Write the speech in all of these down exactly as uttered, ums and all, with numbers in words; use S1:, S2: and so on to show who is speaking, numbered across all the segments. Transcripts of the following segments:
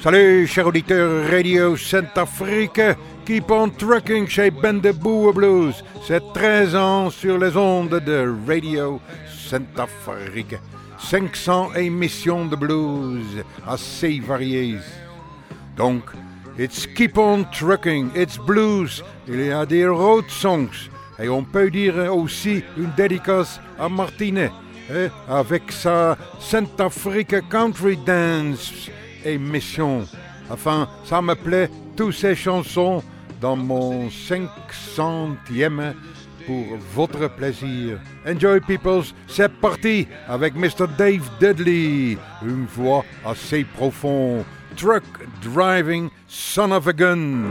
S1: Salut, chers auditeurs Radio Centrafrique. Keep on trucking chez Bendebou Blues. C'est treize ans sur les ondes de Radio Centrafrique. cinq cents émissions de blues assez variées. Donc, it's keep on trucking, it's blues. Il y a des road songs. Et on peut dire aussi une dédicace à Martinet, hein, avec sa Centrafrique Country Dance émission. Enfin, ça me plaît, toutes ces chansons dans mon cinq centième pour votre plaisir. Enjoy peoples, c'est parti avec mister Dave Dudley, une voix assez profonde. Truck driving son of a gun.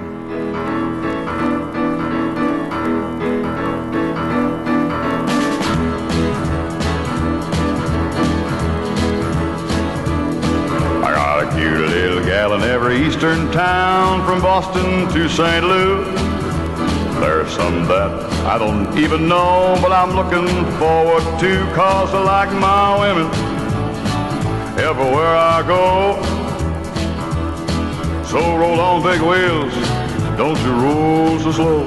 S2: Cute little gal in every eastern town from Boston to Saint Louis. There's some that I don't even know, but I'm looking forward to, cause I like my women everywhere I go. So roll on big wheels, don't you roll so slow.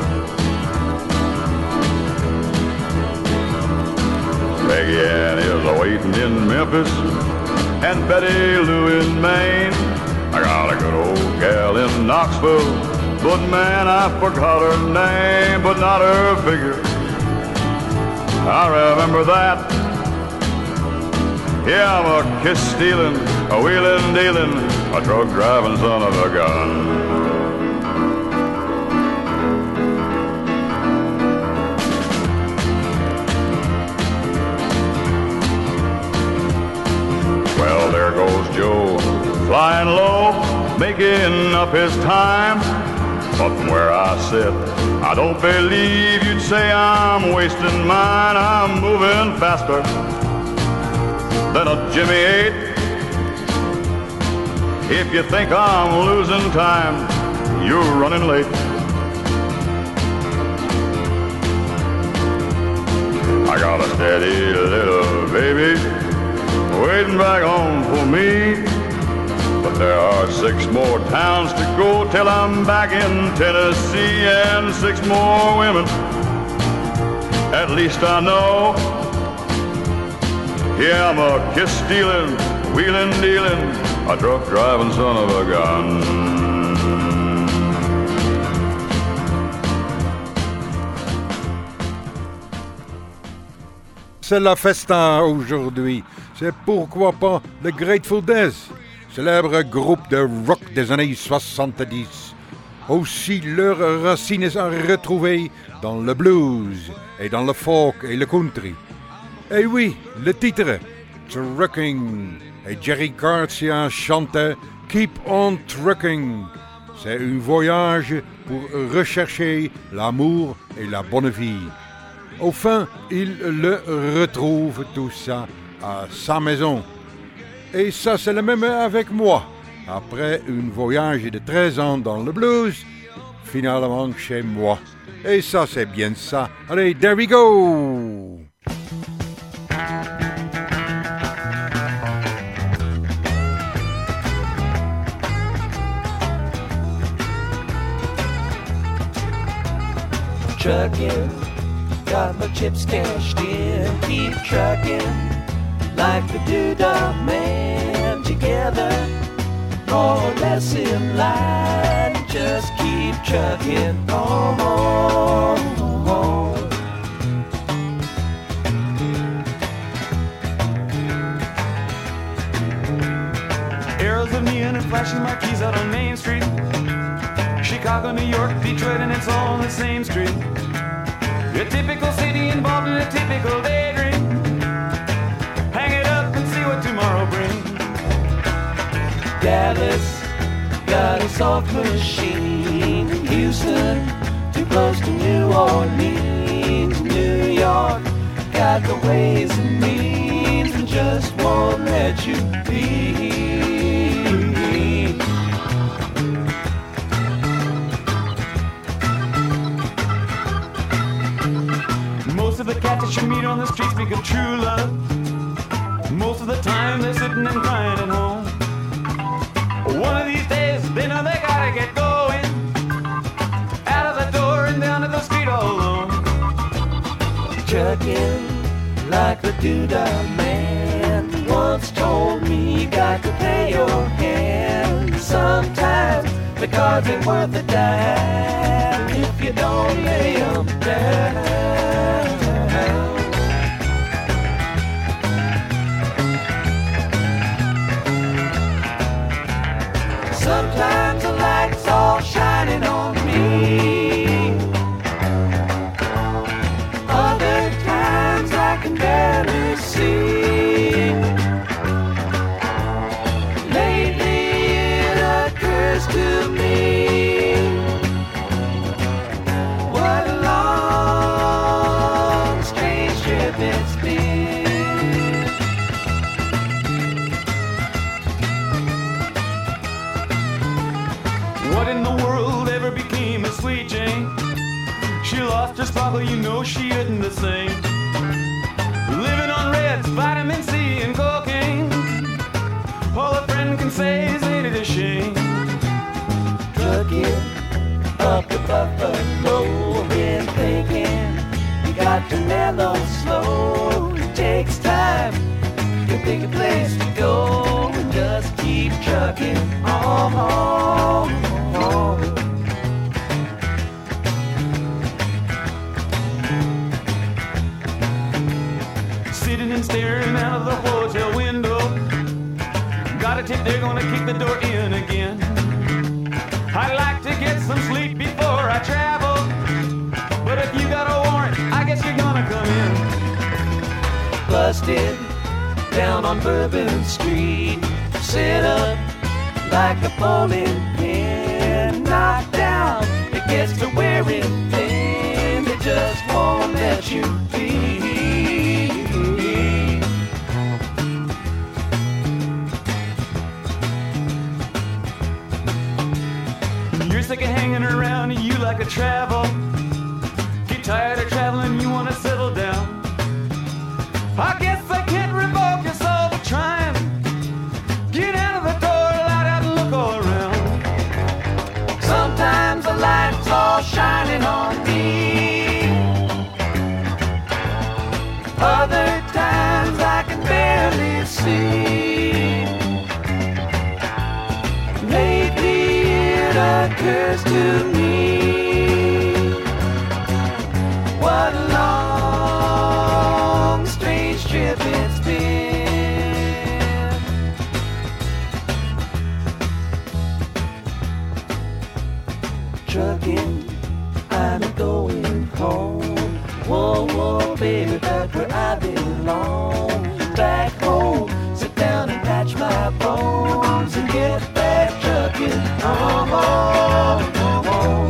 S2: Peggy Ann is a-waiting in Memphis and Betty Lou in Maine. I got a good old gal in Knoxville, but man, I forgot her name, but not her figure. I remember that. Yeah, I'm a kiss-stealing, a wheeling-dealing, a truck-driving son of a gun. Well, there goes Joe, flying low, making up his time. But from where I sit, I don't believe you'd say I'm wasting mine. I'm moving faster than a Jimmy eight. If you think I'm losing time, you're running late. I got a steady little baby waiting back home for me, but there are six more towns to go till I'm back in Tennessee, and six more women, at least I know. Yeah, I'm a kiss-stealing, wheeling-dealing, a truck-driving son of a gun.
S1: C'est la festa aujourd'hui. C'est pourquoi pas le Grateful Dead, célèbre groupe de rock des années soixante-dix. Aussi leurs racines à retrouver dans le blues et dans le folk et le country. Et oui, le titre, Trucking, et Jerry Garcia chantait Keep on Trucking. C'est un voyage pour rechercher l'amour et la bonne vie. Au fin, il le retrouve tout ça à sa maison. Et ça, c'est le même avec moi. Après un voyage de treize ans dans le blues, finalement chez moi. Et ça, c'est bien ça. Allez, there we go!
S3: Trucking, got my chips cashed in, keep trucking. Like the Doodah Man, together, more or less in line. Just keep trucking on, on, on. Arrows of neon and flashing marquees out on Main Street. Chicago, New York, Detroit, and it's all on the same street. A typical city involved in a typical daydream. Hang it up and see what tomorrow brings. Dallas got a soft machine. Houston, too close to New Orleans. New York got the ways and means and just won't let you be. Most of the cats that you meet on the street speak of true love. Most of the time they're sitting and crying at home. One of these days, they know they gotta get going. Out of the door and down to the street all alone.
S4: Trucking like the doodah man once told me, you got to pay your hand. Sometimes the cards ain't worth a dime if you don't lay them down. Sometimes the light's all shining on me. Other times I can barely see. Lately it occurs to me, what a long, strange trip it's been.
S3: What in the world ever became of Sweet Jane? She lost her sparkle, you know she isn't the same. Living on Reds, vitamin C and cocaine. All a friend can say is ain't it a shame?
S4: Trucking up the Buffalo, been thinking you got to mellow slow. It takes time to pick a place to go and just keep trucking on.
S3: Sitting and staring out of the hotel window. Got a tip, they're gonna kick the door in again. I'd like to get some sleep before I travel, but if you got a warrant, I guess you're gonna come in.
S4: Busted down on Bourbon Street, set up like a bowling pin. Knocked down, it gets to wearing thin. They just won't let you be.
S3: You're sick of hanging around, you like to travel. Get tired of traveling, you wanna settle down. I guess I can't revoke your soul for trying. Get out of the door, light out and look all around.
S4: Sometimes the light's all shining on me. Other times I can barely see. Lately it occurs to me, what a long, strange trip it's been. Trucking, I'm going home. Whoa, whoa, baby, back where I belong. Back home, sit down and patch my bones and get back trucking. Oh, oh, oh, oh.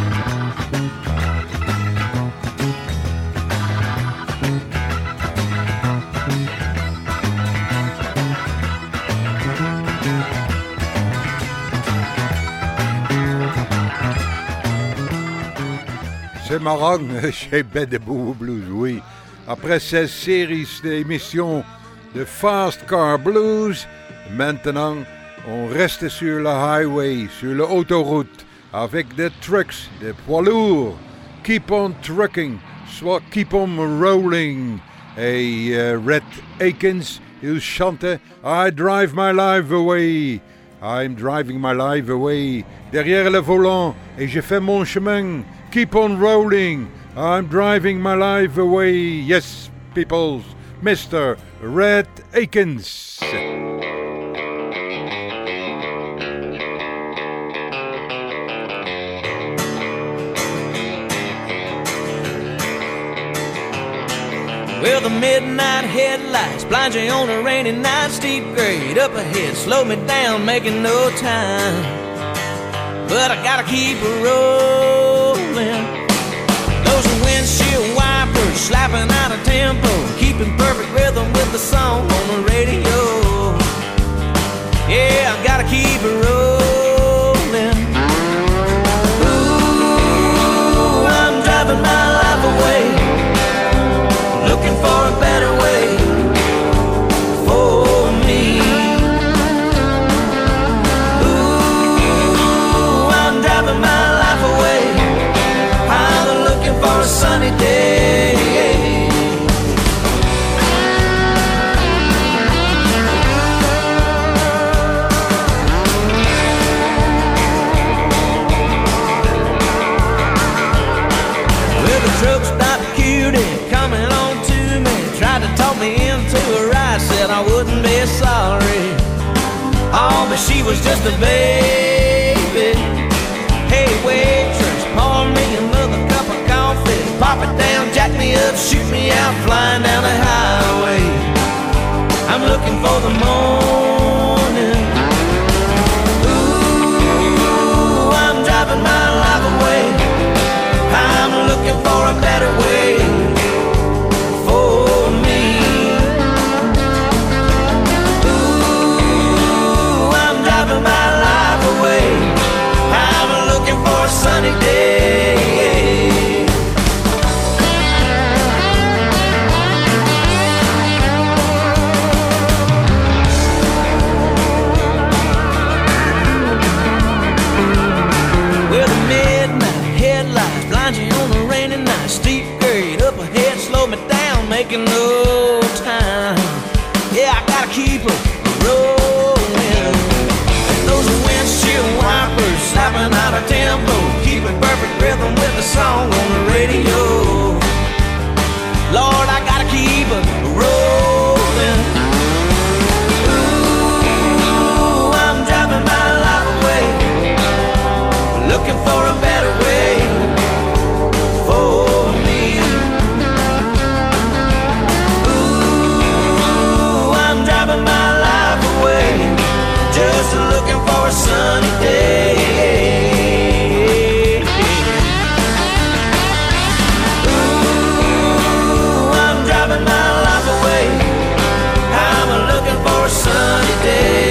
S1: C'est marrant chez Bed and Boo Blues, oui. Après cette série d'émissions de Fast Car Blues, maintenant, on reste sur le highway, sur l'autoroute, avec des trucks, des poids lourds. Keep on trucking, soit keep on rolling. Et uh, Rhett Akins, il chante I drive my life away. I'm driving my life away. Derrière le volant, et je fais mon chemin. Keep on rolling. I'm driving my life away. Yes, peoples. Mister Rhett Akins.
S5: Well, the midnight headlights blind you on a rainy night. Steep grade up ahead, slow me down, making no time. But I gotta keep it rolling. Those windshield wipers slapping out of tempo, keeping perfect rhythm with the song on the radio. Yeah, I gotta keep it rolling. Ooh, I'm driving my life away, looking for a better way for me. Ooh, sunny day. Well, the truck stopped cute and coming on to me, tried to talk me into a ride, said I wouldn't be sorry. Oh, but she was just a baby. Hey, waitress, pour me another cup of coffee. Pop it down, jack me up, shoot me out, flying down the highway. I'm looking for the morning. Ooh, I'm driving my life away. I'm looking for a better way for me. Ooh, I'm driving my life away. I'm looking for a sunny day. Well, the midnight headlights blind you on a rainy night. Steep grade up ahead, slow me down, making no time. Yeah, I gotta keep her rolling. Those windshield wipers slapping out a tempo, keeping perfect rhythm with the song on the radio. Lord, I gotta keep her rolling. Ooh, I'm driving my life away, looking for a better way for me. Ooh, I'm driving my life away, just looking for a sunny day. Ooh, I'm driving my life away, I'm looking for a sunny day.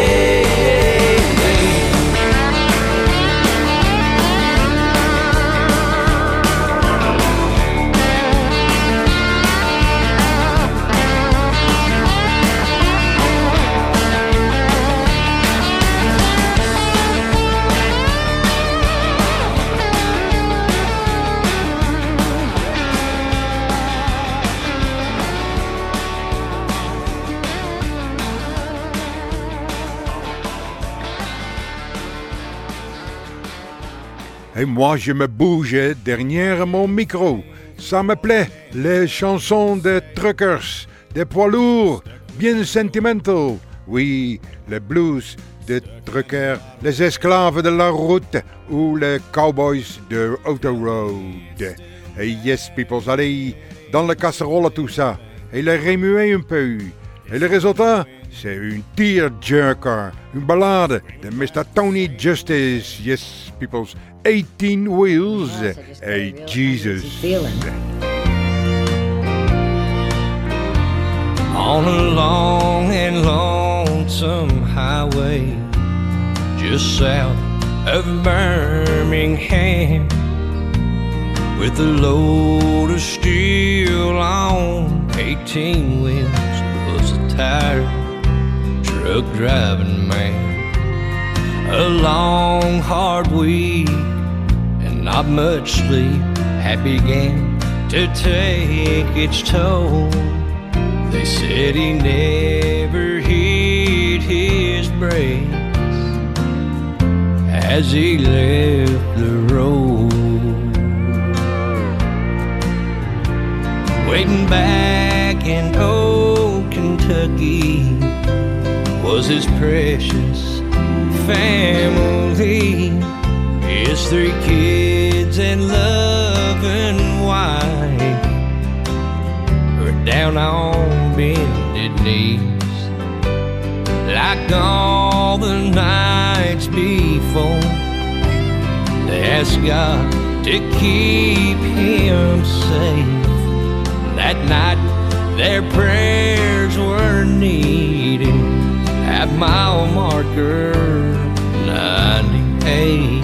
S1: Et moi je me bouge derrière mon micro. Ça me plaît, les chansons des truckers, des poids lourds, bien sentimental. Oui, le blues des truckers, les esclaves de la route ou les cowboys de Autoroad. Et yes, peoples, allez, dans la casserole tout ça. Et le remuer un peu. Et le résultat, c'est une tearjerker, une ballade de mister Tony Justice. Yes, peoples, eighteen wheels, hey Jesus.
S5: On a long and lonesome highway just south of Birmingham, with a load of steel on eighteen wheels, was a tired truck driving man. A long hard week and not much sleep had began to take its toll. They said he never hit his brakes as he left the road. Waiting back in old Kentucky was his precious family, his three kids and loving wife were down on bended knees, like all the nights before. They asked God to keep him safe. That night their prayers were needed at mile marker ninety-eight.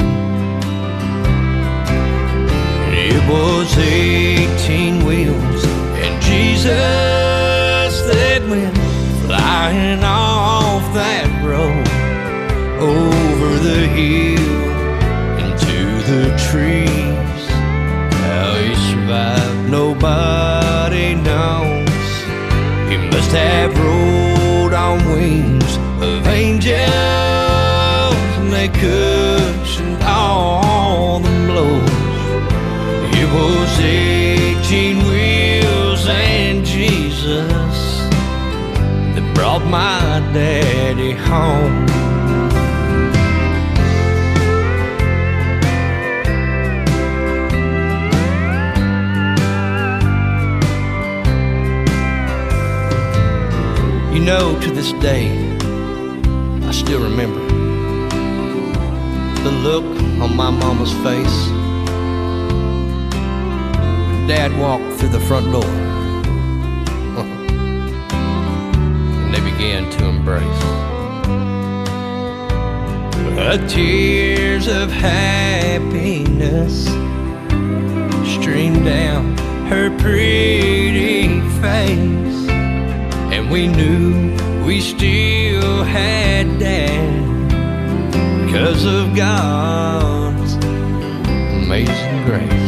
S5: It was eighteen wheels and Jesus that went flying off that road, over the hill into the trees. How he survived. nobody knows. He must have rode on wings of angels, and they cushioned all the blows. It was eighteen wheels and Jesus that brought my daddy home. You know, to this day, I still remember the look on my mama's face when Dad walked through the front door and they began to embrace. The tears of happiness streamed down her pretty face, and we knew we still had Dad because of God's amazing grace.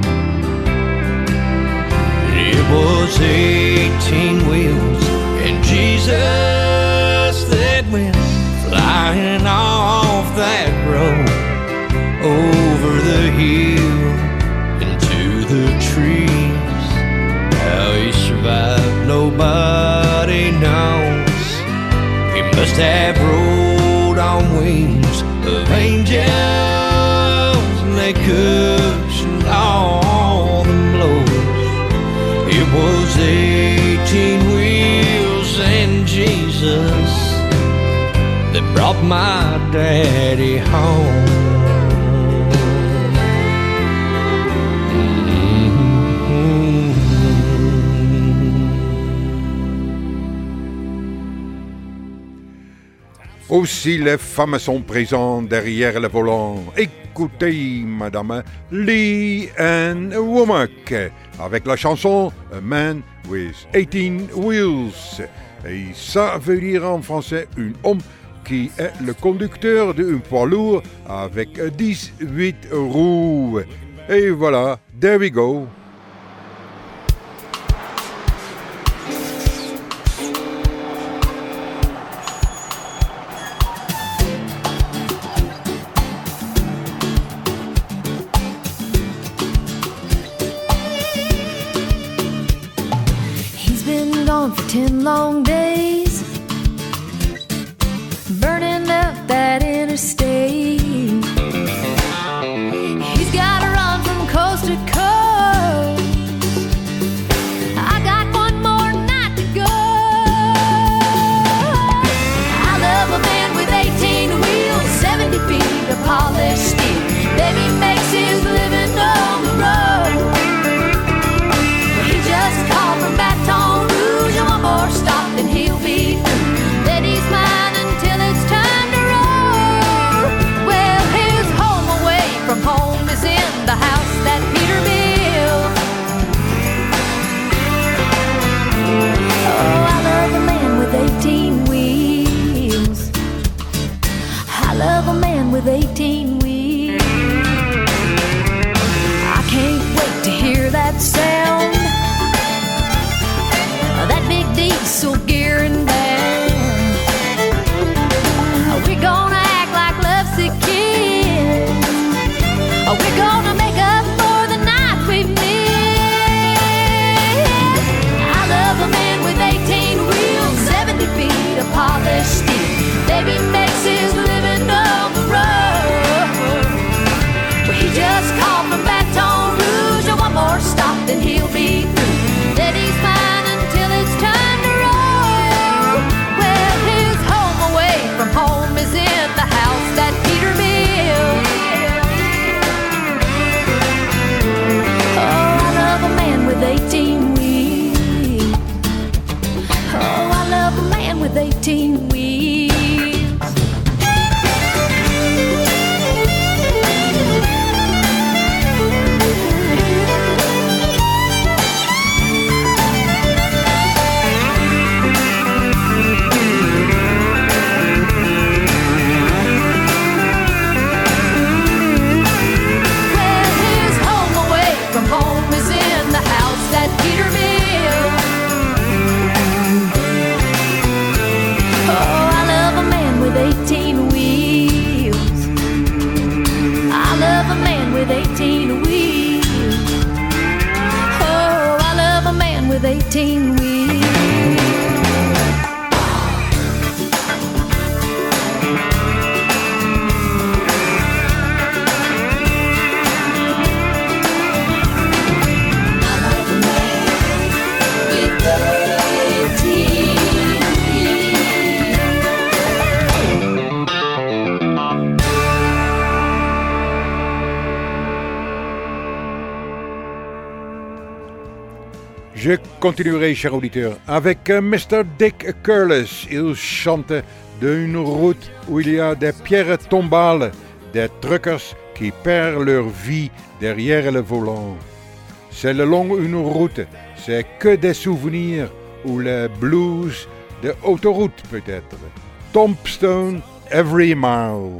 S5: It was eighteen wheels and Jesus that went flying off that road, over the hill into the trees. How he survived, nobody knows. He must have rode on wings of angels, and they cushioned all the blows. It was eighteen wheels and Jesus that brought my daddy home.
S1: Aussi les femmes sont présentes derrière le volant. Écoutez, madame, Lee Ann Womack avec la chanson A Man with eighteen Wheels. Et ça veut dire en français un homme qui est le conducteur d'un poids lourd avec dix-huit roues. Et voilà, there we go.
S6: For ten long days, burning up that interstate. He's gotta run from coast to coast. I got one more night to go. I love a man with eighteen wheels, seventy feet of polished steel. Baby makes his living on the road. He just called from Baton Rouge, and one more stop and he'll be through. Then he's mine until it's time to roll. Well, his home away from home is in the house that Peter built. Oh, I love a man with eighteen wheels. I love a man with eighteen wheels. I can't wait to hear that sound, that big diesel gearing down. We're gonna act like lovesick kids. We're gonna make up for the night we've missed. I love a man with eighteen wheels, seventy feet of polished steel. Baby makes his living on the road. Well, he just called from Baton Rouge, and one more stop and he'll with eighteen wheels.
S1: Je continuerai, cher auditeur, avec mister Dick Curless. Il chante d'une route où il y a des pierres tombales, des truckers qui perdent leur vie derrière le volant. C'est le long d'une route, c'est que des souvenirs ou le blues de autoroute peut-être. Tombstone, Every Mile.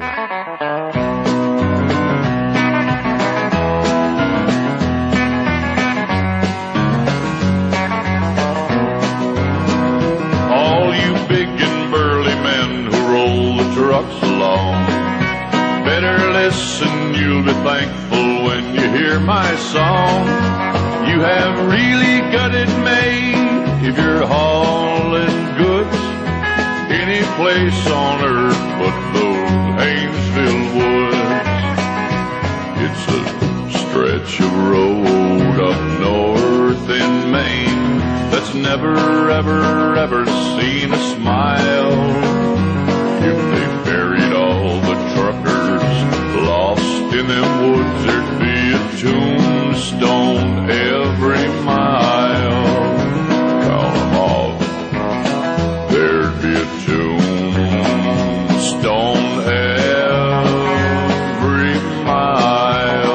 S2: Trucks along. Better listen, you'll be thankful when you hear my song. You have really got it made if you're hauling goods any place on earth but those Haynesville woods. It's a stretch of road up north in Maine that's never, ever, ever seen a smile. If they buried all the truckers lost in them woods, there'd be a tombstone every mile. Count 'em off, there'd be a tombstone every mile.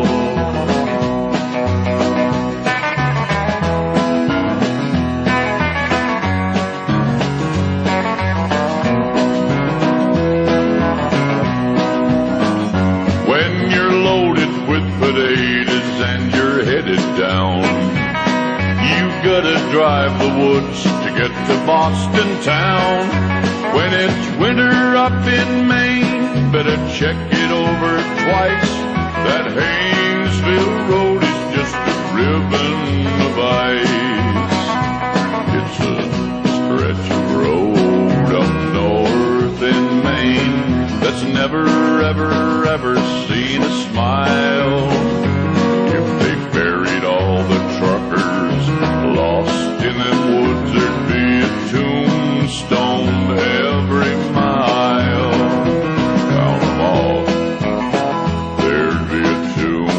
S2: Potatoes and you're headed down, you gotta drive the woods to get to Boston town. When it's winter up in Maine, better check it over twice. That Haynesville road is just a ribbon of ice. It's a stretch of road up north in Maine that's never, ever, ever seen a smile. If they buried all the truckers lost in them woods, there'd be a tombstone every mile. Count 'em all, there'd be a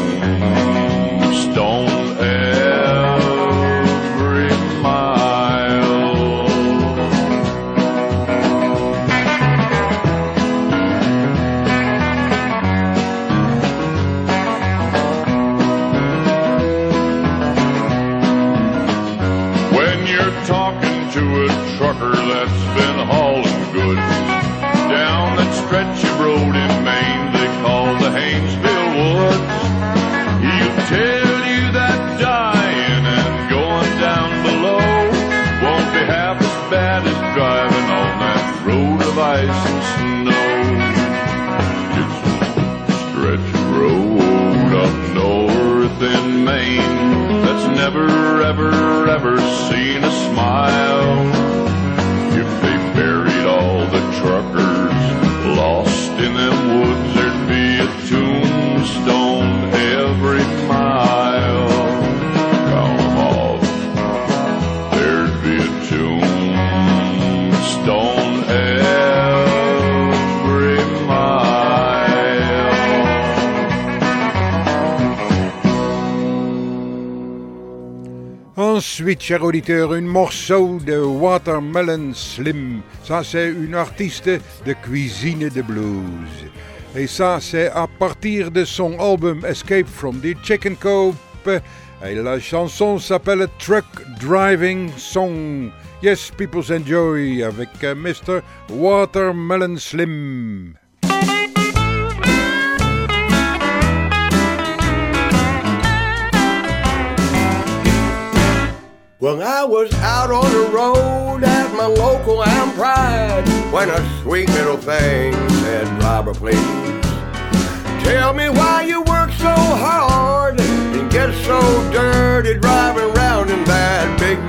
S2: tombstone every mile. Talking to a trucker that's been hauling goods down that stretch of road in Maine they call the Haynesville Woods. He'll tell you that dying and going down below won't be half as bad as driving on that road of ice and snow. It's a stretch of road up north in Maine that's never, ever, ever seen a smile. If they buried all the truckers lost in them woods, there'd be a tombstone every mile. Count 'em off, there'd be a tombstone every mile.
S1: Ensuite, cher auditeur, un morceau de Watermelon Slim. Ça, c'est une artiste de cuisine de blues. Et ça, c'est à partir de son album Escape from the Chicken Coop. Et la chanson s'appelle Truck Driving Song. Yes, people's enjoy avec uh, mister Watermelon Slim.
S7: Well, I was out on the road at my local Am Pride when a sweet little thing said, "Driver, please, tell me why you work so hard and get so dirty driving around in that big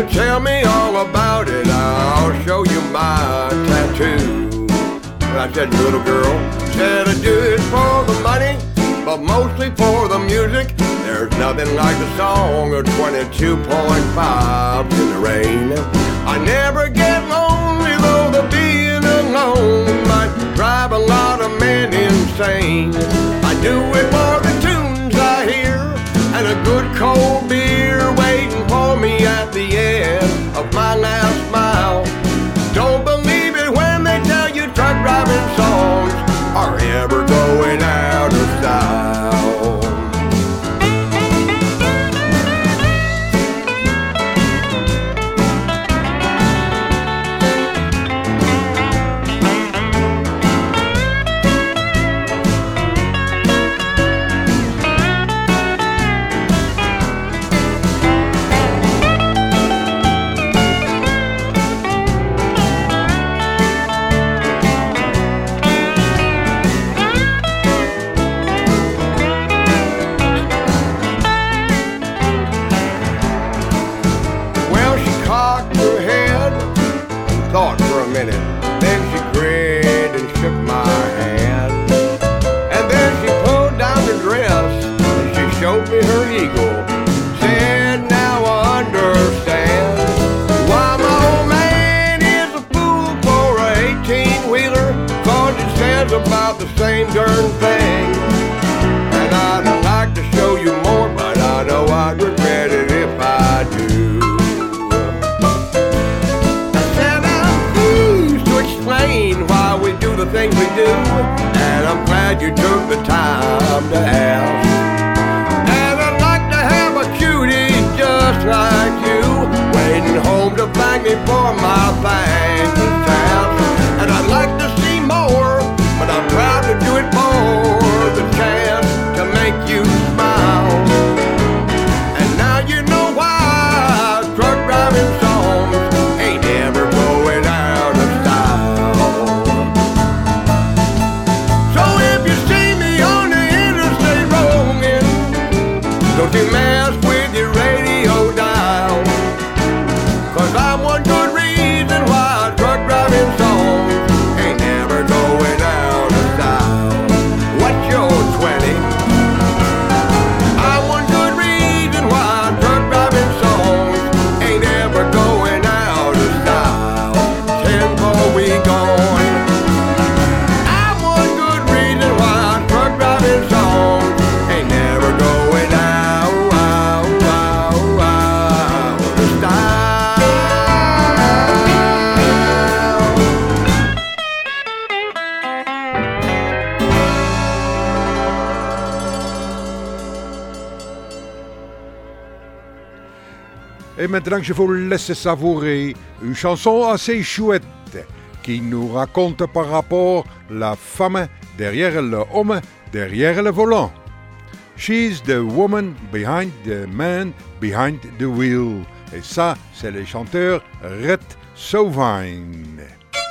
S7: tell me all about it, I'll show you my tattoo. I said, little girl, said I do it for the money, but mostly for the music. There's nothing like the song of twenty-two point five in the rain. I never get lonely, though the being alone might drive a lot of men insane. I do it for the tunes I hear and a good cold beer waiting for me at the end of my last mile. Don't believe it when they tell you truck driving songs are ever going out of style. Then she grinned and shook my hand. And then she pulled down the dress and she showed me her eagle. Said, now I understand why my old man is a fool for a eighteen-wheeler, cause it says about the same darn thing. And I'd like to show you more, but I know I'd regret it if I do. Why we do the things we do, and I'm glad you took the time to ask. And I'd like to have a cutie just like you waiting home to thank me for my thankless task. And I'd like to see more, but I'm proud to do it for the chance to make you smile. And now you know why truck driving songs ain't ever going out of style. Don't you mess with your radio dial, cause I'm one good reason why truck driving songs ain't never going out of style. What's your twenty? I'm one good reason why truck driving songs ain't ever going out of style. Ten for we gone. I'm one good reason why truck driving songs ain't never going out.
S1: Et maintenant, je vous laisse savourer une chanson assez chouette qui nous raconte par rapport à la femme derrière l'homme, derrière le volant. She's the woman behind the man behind the wheel. Et ça, c'est le chanteur Rhett Sovine.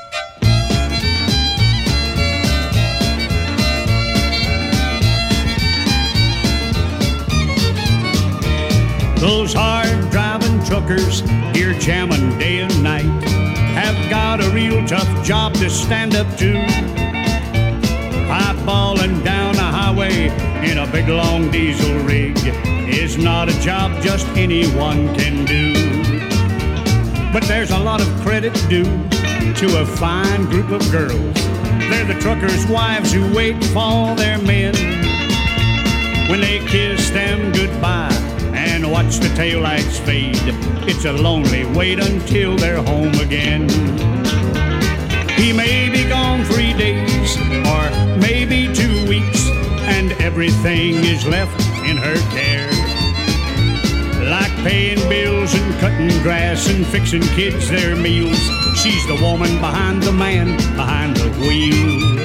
S8: Those hard-driving truckers, here jamming day and night, have got a real tough job to stand up to. Eyeballing down a highway in a big long diesel rig is not a job just anyone can do. But there's a lot of credit due to a fine group of girls. They're the truckers' wives who wait for their men. When they kiss them goodbye and watch the taillights fade, it's a lonely wait until they're home again. He may be gone three days or maybe two weeks, and everything is left in her care. Like paying bills and cutting grass and fixing kids their meals, she's the woman behind the man behind the wheel.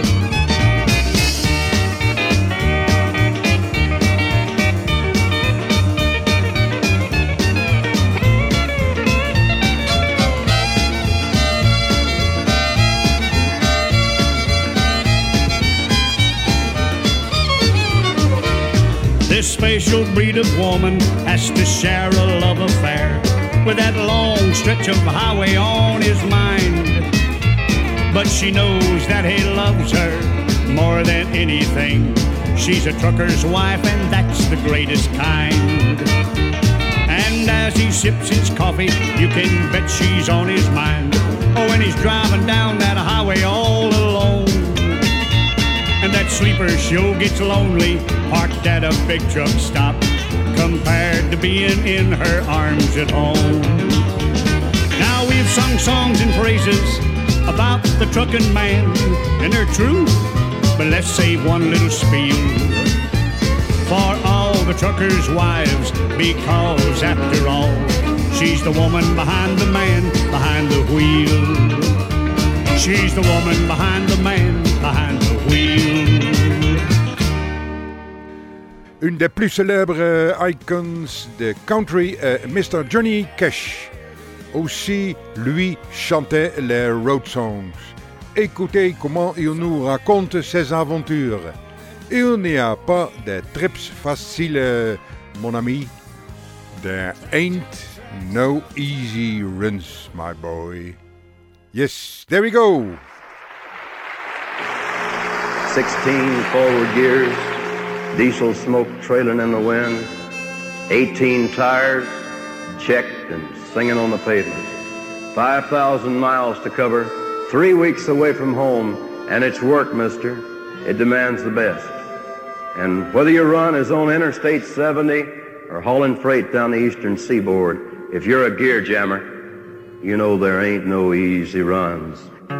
S8: This special breed of woman has to share a love affair with that long stretch of highway on his mind. But she knows that he loves her more than anything. She's a trucker's wife, and that's the greatest kind. And as he sips his coffee, you can bet she's on his mind. Oh, when he's driving down that highway all alone, and that sleeper sure gets lonely, parked at a big truck stop, compared to being in her arms at home. Now we've sung songs and praises about the trucking man, and they're true, but let's save one little spiel for all the truckers' wives, because after all, she's the woman behind the man behind the wheel. She's the woman behind the man behind the wheel.
S1: Une des plus célèbres icons de country, euh, mister Johnny Cash. Aussi, lui chantait les road songs. Écoutez comment il nous raconte ses aventures. Il n'y a pas de trips faciles, mon ami. There ain't no easy runs, my boy. Yes, there we go.
S9: sixteen forward gears, diesel smoke trailing in the wind, eighteen tires, checked and singing on the pavement. five thousand miles to cover, three weeks away from home, and it's work, mister. It demands the best. And whether your run is on Interstate seventy or hauling freight down the eastern seaboard, if you're a gear jammer, you know there ain't no easy runs.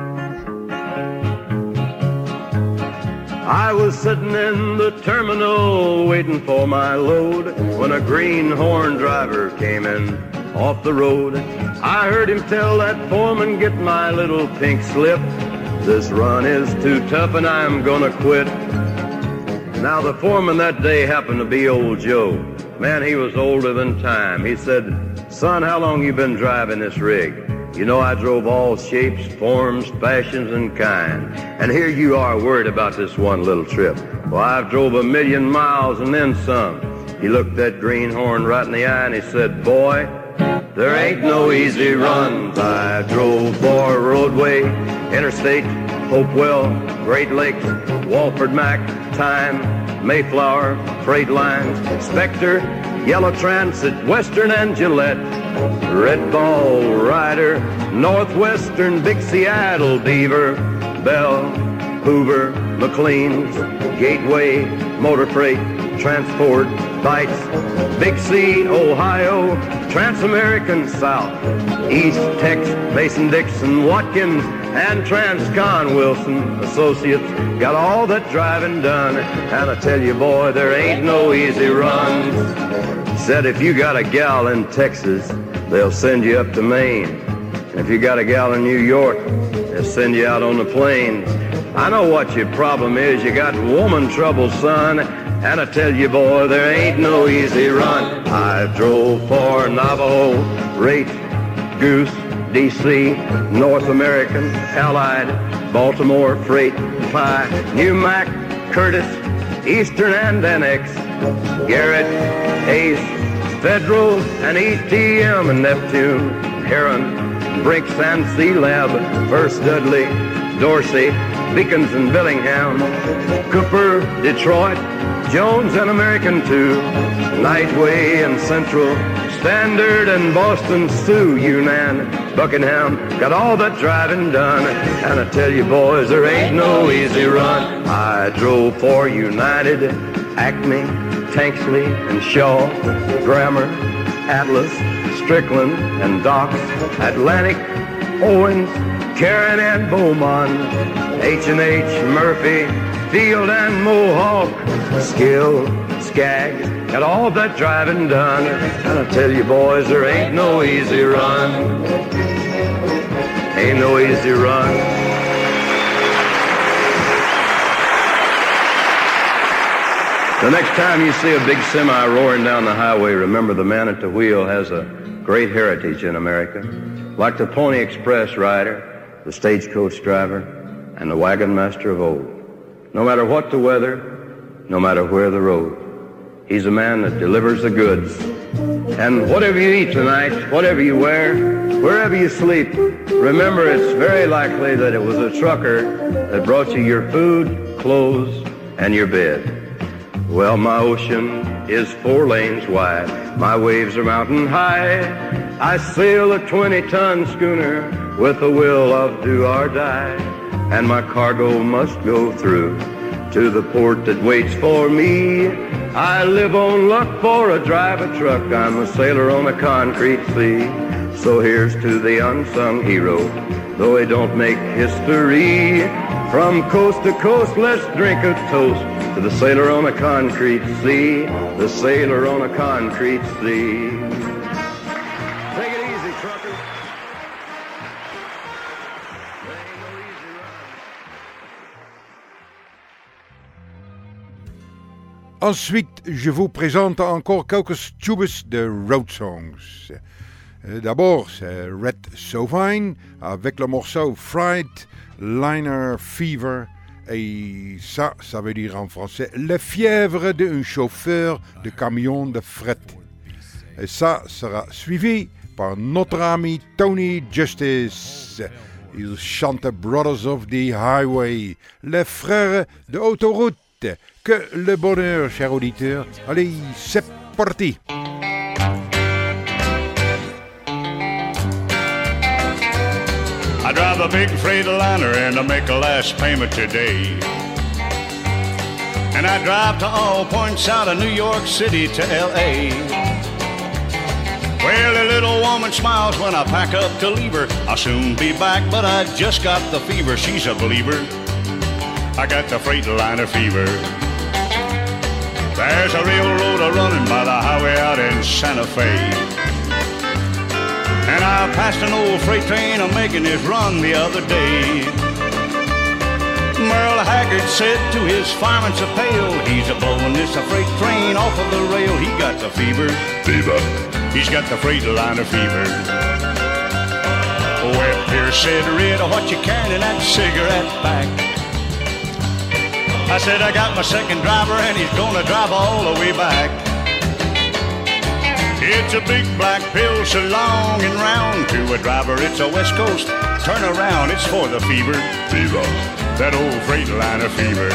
S9: I was sitting in the terminal waiting for my load when a greenhorn driver came in off the road. I heard him tell that foreman, get my little pink slip. This run is too tough and I'm gonna quit. Now the foreman that day happened to be old Joe. Man, he was older than time. He said, son, how long you been driving this rig? You know I drove all shapes, forms, fashions, and kind. And here you are worried about this one little trip. Well, I've drove a million miles and then some. He looked that greenhorn right in the eye and he said, boy, there ain't no easy runs. I drove for roadway, interstate, Hopewell, Great Lakes, Walford Mac, Time, Mayflower, Freight Lines, Spectre, Yellow Transit, Western and Gillette, Red Ball, Ryder, Northwestern, Big Seattle, Beaver, Bell, Hoover, McLean's, Gateway, Motor Freight, Transport, Bites, Big C, Ohio, Trans-American South, East Tex, Mason-Dixon, Watkins, and Transcon Wilson Associates. Got all that driving done, and I tell you, boy, there ain't no easy runs. Said if you got a gal in Texas, they'll send you up to Maine. And if you got a gal in New York, they'll send you out on the plains. I know what your problem is. You got woman trouble, son. And I tell you, boy, there ain't no easy run. I drove for Navajo, Rate, Goose, D C, North American, Allied, Baltimore, Freight, Pie, New Mac, Curtis, Eastern and N X, Garrett, Ace, Federal, and E T M, and Neptune, Heron, Brinks and C-Lab, First Dudley, Dorsey, Beacons and Billingham, Cooper, Detroit, Jones and American two, Nightway and Central, Standard and Boston Sioux, Yunnan, Buckingham, got all that driving done. And I tell you, boys, there ain't no easy run. I drove for United, Acme, Tanksley and Shaw, Grammar, Atlas, Strickland and Docks, Atlantic, Owens, Karen and Beaumont, H and H, Murphy, Field and Mohawk, Skill, Skag, got all that driving done. And I tell you, boys, there ain't no easy run. Ain't no easy run. The next time you see a big semi roaring down the highway, remember the man at the wheel has a great heritage in America. Like the Pony Express rider, the stagecoach driver, and the wagon master of old. No matter what the weather, no matter where the road, He's a man that delivers the goods. And whatever you eat tonight, whatever you wear, wherever you sleep, remember it's very likely that it was a trucker that brought you your food, clothes, and your bed. Well, my ocean is four lanes wide. My waves are mountain high. I sail a twenty-ton schooner with the will of do or die. And my cargo must go through to the port that waits for me. I live on luck for a drive a truck. I'm a sailor on a concrete sea. So here's to the unsung hero, though he don't make history. From coast to coast, let's drink a toast to the sailor on a concrete sea. The sailor on a concrete sea. Take it easy, trucker. There ain't no easy run.
S1: Ensuite, je vous présente encore quelques tubes de road songs. D'abord, c'est Red Sovine avec le morceau Fright Liner Fever. Et ça, ça veut dire en français la fièvre d'un chauffeur de camion de fret. Et ça sera suivi par notre ami Tony Justice. Il chante Brothers of the Highway, les frères de autoroute. Que le bonheur, cher auditeur. Allez, c'est parti.
S8: I drive a big Freightliner and I make a last payment today. And I drive to all points out of New York City to L A. Well, the little woman smiles when I pack up to leave her. I'll soon be back, but I just got the fever. She's a believer. I got the Freightliner fever. There's a railroad a-running by the highway out in Santa Fe. And I passed an old freight train a-making his run the other day. Merle Haggard said to his fireman so pale, he's a-blowing this a freight train off of the rail. He got the fever.
S2: Fever.
S8: He's got the Freightliner fever. Well, Pierce said, Red, what you carrying in that cigarette pack? I said, I got my second driver and he's gonna drive all the way back. It's a big black pill so long and round. To a driver it's a West Coast turn around. It's for the fever.
S2: Fever.
S8: That old Freightliner fever.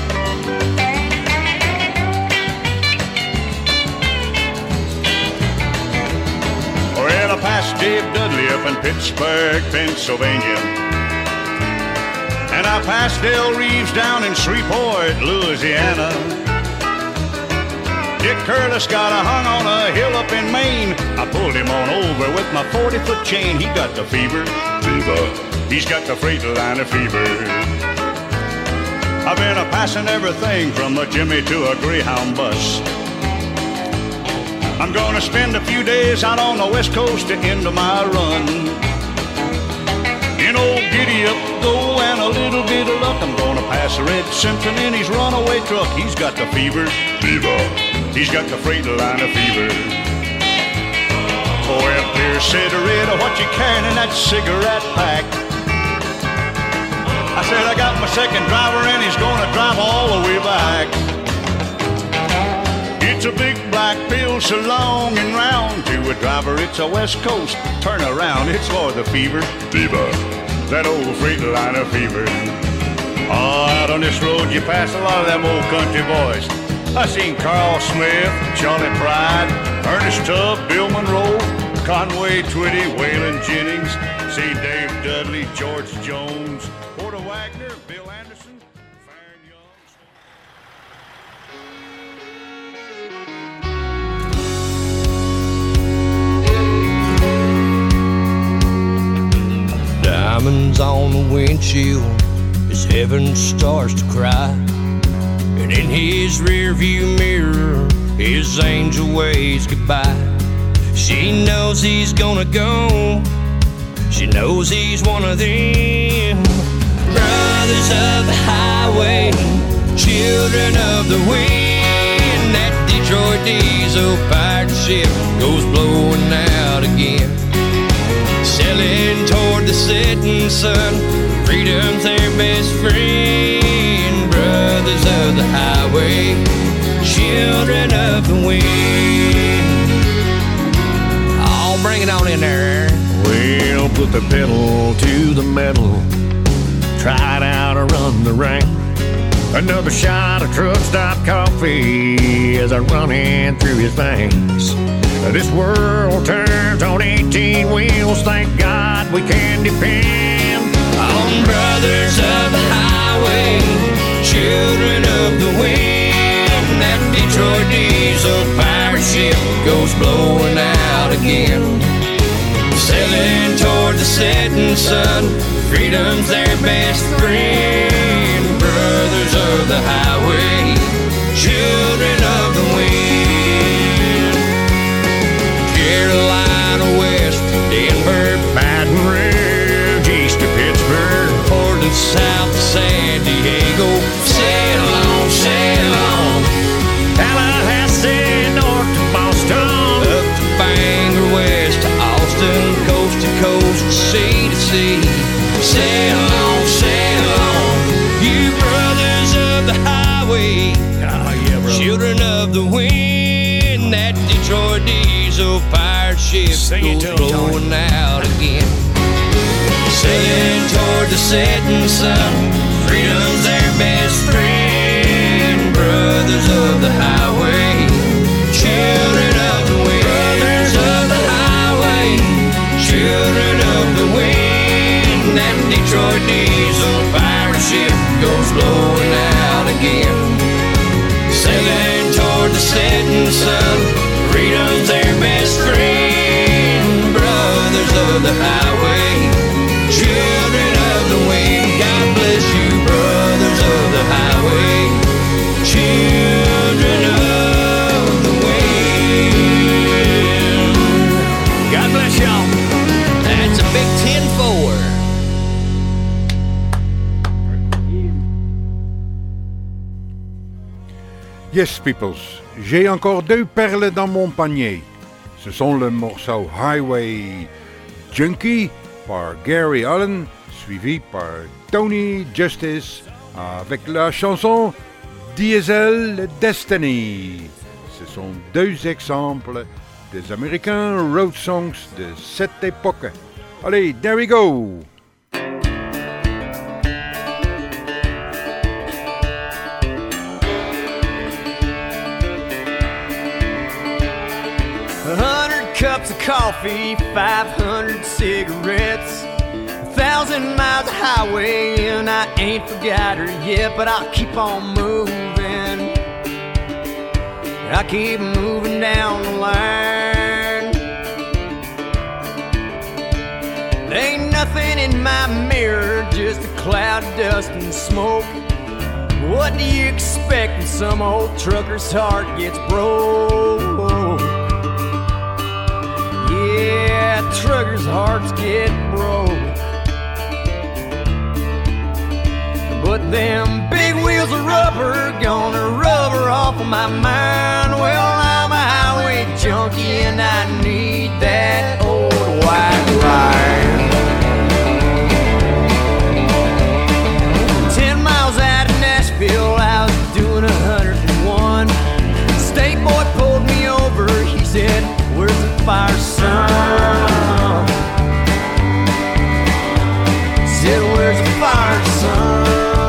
S8: Well, I passed Dave Dudley up in Pittsburgh, Pennsylvania. And I passed Dale Reeves down in Shreveport, Louisiana. Dick Curtis got a hung on a hill up in Maine. I pulled him on over with my forty-foot chain. He got the fever.
S2: Fever.
S8: He's got the Freightliner fever. I've been a-passing everything from a Jimmy to a Greyhound bus. I'm gonna spend a few days out on the West Coast to end my run. In old giddy-up go and a little bit of luck, I'm gonna pass Red Simpson in his runaway truck. He's got the fever.
S2: Fever.
S8: He's got the Freightliner fever. Oh, well, Pierce said, Red, what you carrying in that cigarette pack? I said, I got my second driver and he's gonna drive all the way back. It's a big black pill so long and round. To a driver it's a West Coast turn around. It's for the fever.
S2: Fever.
S8: That old Freightliner fever. Oh, out on this road you pass a lot of them old country boys. I seen Carl Smith, Charlie Pride, Ernest Tubb, Bill Monroe, Conway Twitty, Waylon Jennings, seen Dave Dudley, George Jones, Porter Wagner, Bill Anderson, Farron
S10: Young. Diamonds on the windshield as heaven starts to cry. And in his rearview mirror, his angel waves goodbye. She knows he's gonna go. She knows he's one of them. Brothers of the highway, children of the wind. That Detroit diesel pirate ship goes blowing out again. Sailing toward the setting sun, freedom's their best friend. Brothers of the highway, children children of the wind. Oh, bring it on in there.
S11: Well, put the pedal to the metal. Tried out to run the rank. Another shot of truck stop coffee as I run in through his veins. This world turns on eighteen wheels. Thank God we can depend
S10: on brothers of the highway, children of the wind. That Detroit diesel pirate ship goes blowing out again. Sailing toward the setting sun, freedom's their best friend. Brothers of the highway, children of the wind. Carolina West, Denver, Baton Rouge, east of Pittsburgh, Portland, south of San Diego. Sail on, sail on.
S11: Tallahassee, north to Boston,
S10: up to Bangor, west to Austin, coast to coast, sea to sea. Sail on, sail on, you brothers of the highway,
S11: oh, yeah, bro.
S10: Children of the wind. That Detroit diesel pirate ship
S11: Sing
S10: goes blowing out again. Sailing toward the setting sun, freedom's their best friend. Brothers of the highway, children of the wind. Brothers of the highway, children of the wind. That Detroit diesel pirate ship goes blowing out again. Sailing toward the setting sun, freedom's their best friend. Brothers of the highway, children of the wind. God bless you, brothers of the highway, children of the wind. God bless y'all. That's a big ten four.
S1: Yes, peoples, j'ai encore deux perles dans mon panier. Ce sont le morceau Highway Junkie par Gary Allen, suivi par Tony Justice avec la chanson Diesel Destiny. Ce sont deux exemples des Américains road songs de cette époque. Allez, there we go!
S5: A hundred cups of coffee, five hundred cigarettes, a thousand miles of highway, and I ain't forgot her yet, but I'll keep on moving. I keep moving down the line. There ain't nothing in my mirror, just a cloud of dust and smoke. What do you expect when some old trucker's heart gets broke? Yeah, truckers' hearts get broke. But them big wheels of rubber gonna rubber off of my mind. Well, I'm a highway junkie and I need that old white line. Ten miles out of Nashville, I was doing a hundred and one. State boy pulled me over, he said, "Where's the fire, son?" Said, "Where's the fire, son?"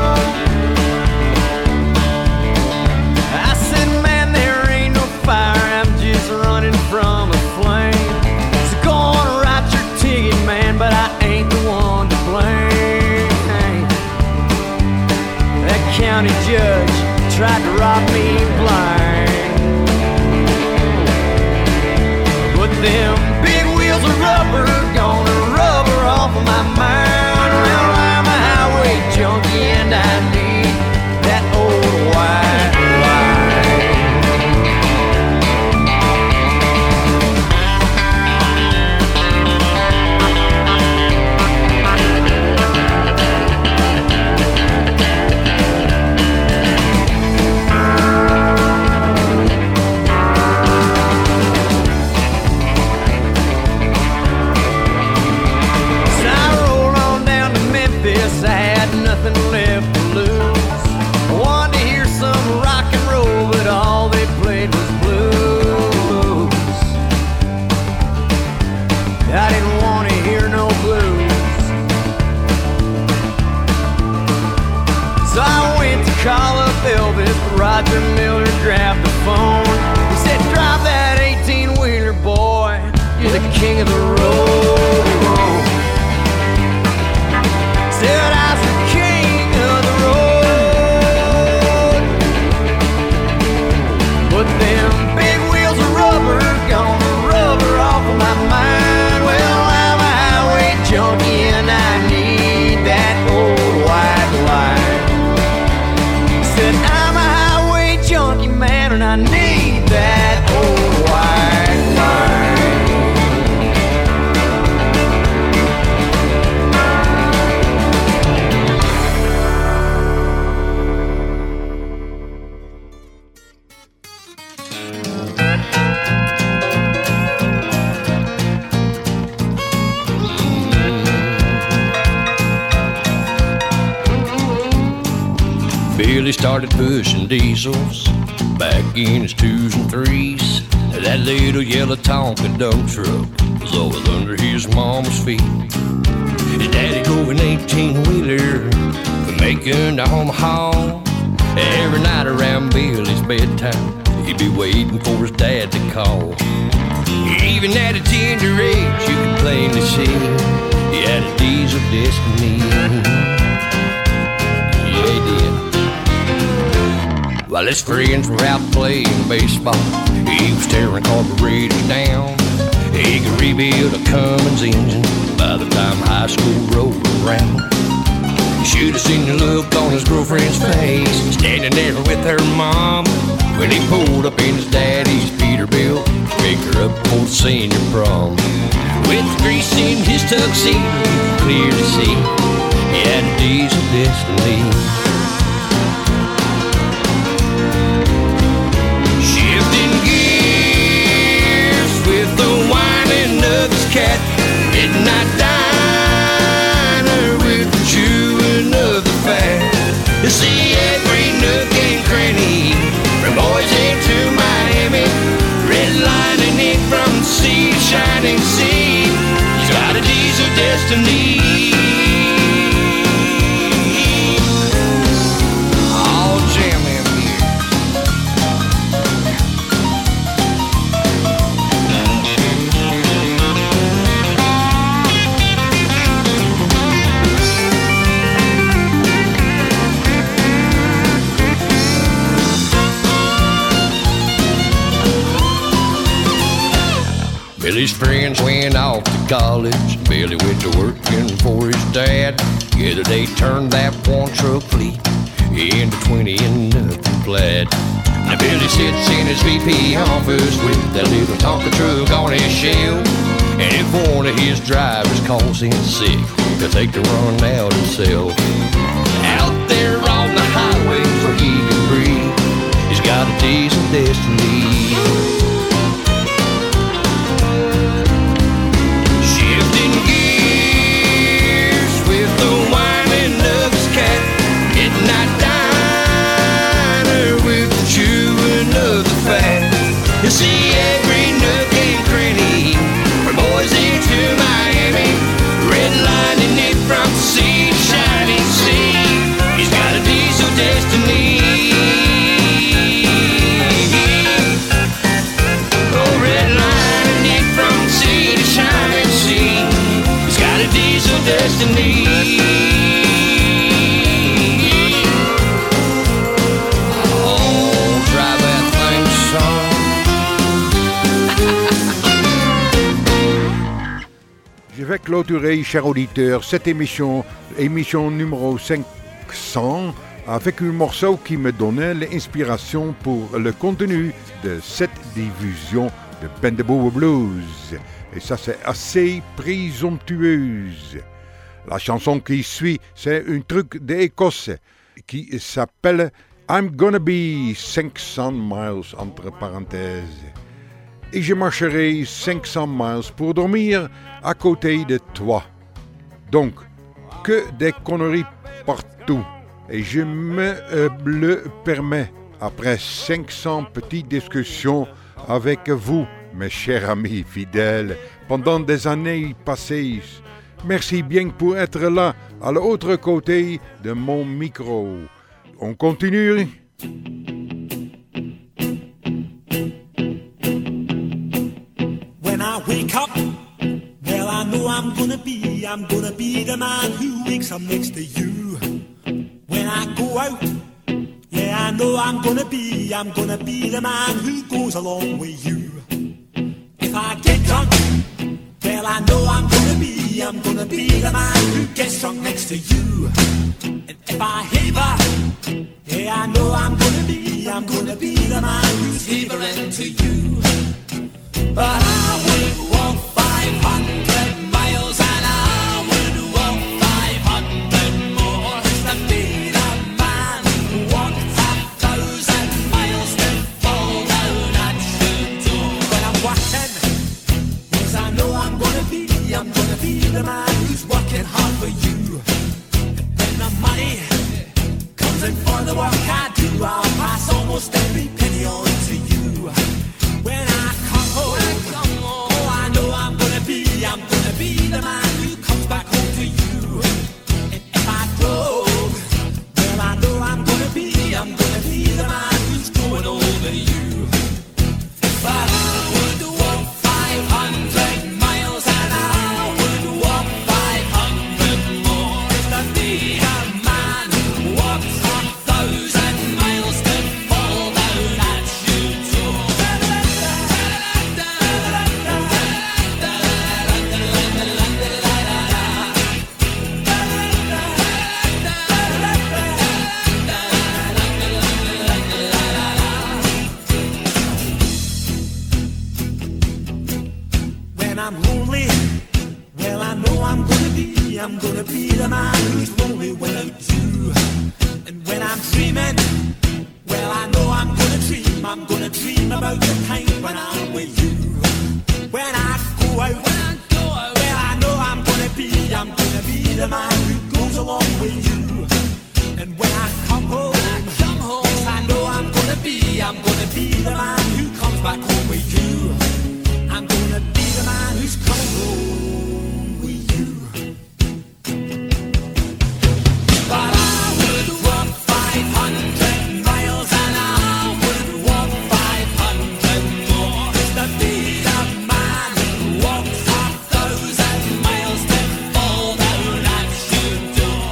S5: I said, "Man, there ain't no fire, I'm just running from a flame." So go on and write your ticket, man, but I ain't the one to blame. That county judge tried to rob me blind. But them big wheels of rubber gonna rubber off of my mind. Well, I'm a highway junkie and I need that old white line. So I rolled Roger Miller grabbed the phone. He said, drive that eighteen-wheeler, boy. You're the king of the road. Said I was the king of the road. But them big wheels of rubber gonna rubber off of my mind. Well, I'm a highway junkie and I need that old white line. Said I'm a highway junkie, man, and I need that old white line.
S10: Billy started pushing diesels back in his twos and threes. That little yellow Tonka dump truck was always under his mama's feet. His daddy drove an eighteen-wheeler from Macon to Omaha. Every night around Billy's bedtime, he'd be waiting for his dad to call. Even at a tender age, you could plainly see he had a diesel destiny. Yeah, he did. While his friends were out playing baseball, he was tearing carburetors down. He could rebuild a Cummins engine by the time high school rolled around. You should have seen the look on his girlfriend's face, standing there with her mom, when he pulled up in his daddy's Peterbilt, picked her up for the senior prom. With grease in his tuxedo, you could clearly see he had a diesel destiny. With the whining of his cat, midnight diner with the chewing of the fat. You see every nook and cranny, from Boise to Miami, redlining it from sea to shining sea. He's got a diesel destiny. All jam in here. Billy's friends went off to college. Billy went to working for his dad. Together they turned that one truck fleet into twenty and nothing flat. Now Billy sits in his V P office with that little Tonka truck on his shelf. And if one of his drivers calls in sick, he'll take the run out himself. Out there on the highway where he can breathe, he's got a diesel destiny. You see every nook and cranny, from Boise to Miami, redlining it from sea to shining sea. He's got a diesel destiny. Oh, redlining it from sea to shining sea. He's got a diesel destiny.
S1: Je vais clôturer, chers auditeurs, cette émission, émission numéro cinq cents, avec un morceau qui me donnait l'inspiration pour le contenu de cette diffusion de Ben de Boer Blues. Et ça, c'est assez présomptueuse. La chanson qui suit, c'est un truc d'Écosse qui s'appelle I'm Gonna Be cinq cents miles, entre parenthèses. Et je marcherai cinq cents miles pour dormir à côté de toi. Donc, que des conneries partout. Et je me euh, le permets, après cinq cents petites discussions avec vous, mes chers amis fidèles, pendant des années passées. Merci bien pour être là, à l'autre côté de mon micro. On continue?
S12: I'm gonna be the man who wakes up next to you when I go out. Yeah, I know I'm gonna be, I'm gonna be the man who goes along with you. If I get drunk, well, I know I'm gonna be, I'm gonna be the man who gets drunk next to you. And if I haver, yeah, I know I'm gonna be, I'm gonna be the man who's havering to you. But I would walk five hundred miles and I would walk five hundred more just to be the man who walked a thousand miles to fall down at your door. When I'm walking, yes, I know I'm gonna be, I'm gonna be the man who's working hard for you. And when the money comes in for the work I do, I'll pass almost every penny on to you. When I come home, oh, I know I'm gonna be, I'm gonna be the man who comes back home to you. And if I drove, well, I know I'm gonna be, I'm gonna be the man who's going over you. But I would walk five hundred miles and I would walk five hundred more just to be the man who walks a thousand miles to fall down at your door. When I'm lonely, well, I know I'm gonna be, I'm gonna be the man who's lonely without you. And when I'm dreaming, well, I know I'm gonna dream, I'm gonna dream about the time when I'm with you. When I go out, when I go out, well, I know I'm gonna be, I'm gonna be the man who goes along with you. And when I come home, when I come home, yes, I know I'm gonna be, I'm gonna be the man who comes back home with you. I'm gonna be the man who's coming home with you. But I would walk five hundred miles and I would walk five hundred more just to be the man who walks a thousand miles to fall down at your door.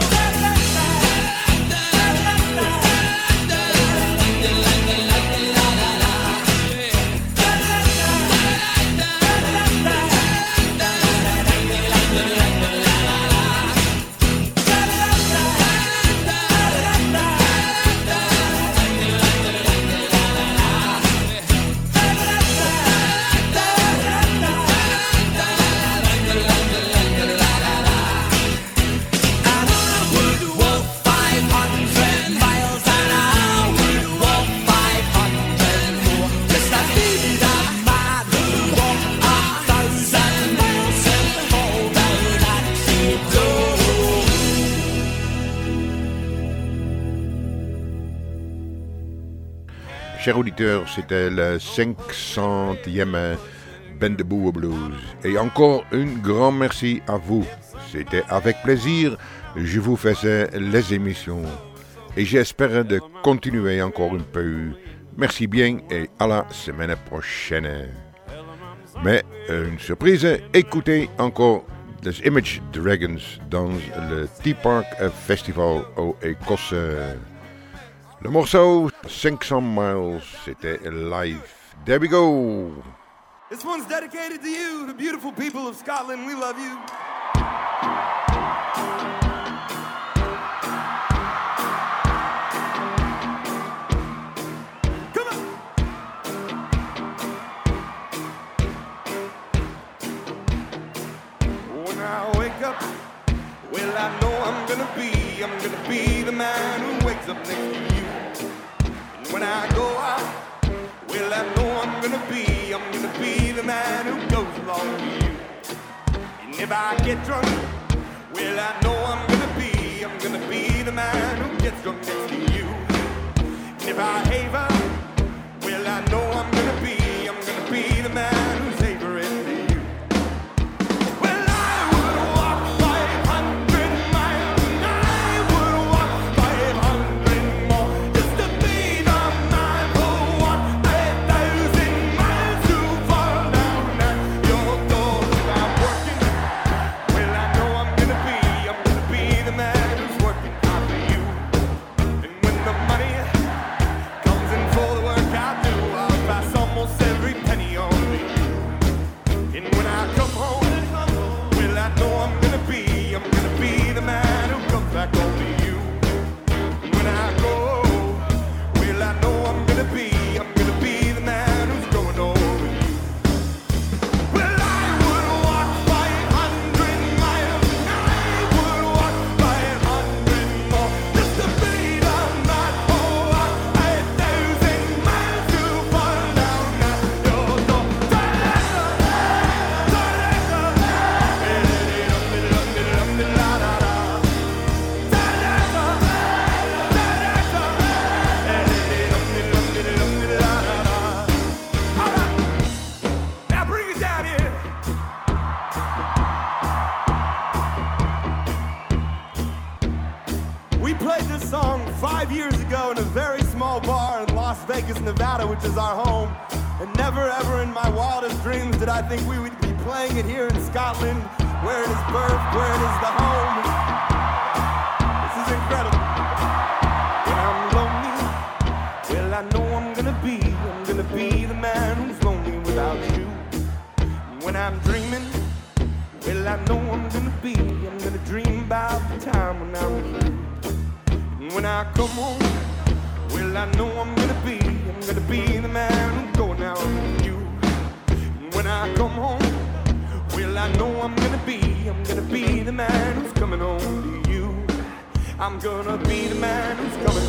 S1: Chers auditeurs, c'était le cinq centième Bendeboe Blues. Et encore un grand merci à vous. C'était avec plaisir, je vous faisais les émissions. Et j'espère de continuer encore un peu. Merci bien et à la semaine prochaine. Mais une surprise, écoutez encore les Image Dragons dans le Tea Park Festival au Écosse. Le morceau cinq cents miles, c'était live. There we go.
S13: This one's dedicated to you, the beautiful people of Scotland. We love you. Come on. When I wake up, well, I know I'm gonna be, I'm gonna be the man who wakes up next to you. When I go out, well, I know I'm gonna be, I'm gonna be the man who goes along with you. And if I get drunk, well, I know I'm gonna be, I'm gonna be the man who gets drunk next to you. And if I haver, well, I know I'm gonna be, I'm gonna be the man who's havering to you. Well, I would walk five hundred miles, and I would walk five hundred more just to be the man who walked a thousand miles to fall down at your door. If I'm working, well, I know I'm song five years ago in a very small bar in Las Vegas, Nevada, which is our home. And never ever in my wildest dreams did I think we would be playing it here in Scotland, where it is birth, where it is the home. This is incredible. When I'm lonely, well, I know I'm gonna be, I'm gonna be the man who's lonely without you. When I'm dreaming, well, I know I'm gonna be, I'm gonna dream about the time when I'm with you. And when I come home, well, I know I'm gonna be, I'm gonna be the man who's going out with you. And when I come home, well, I know I'm gonna be, I'm gonna be the man who's coming home to you. I'm gonna be the man who's coming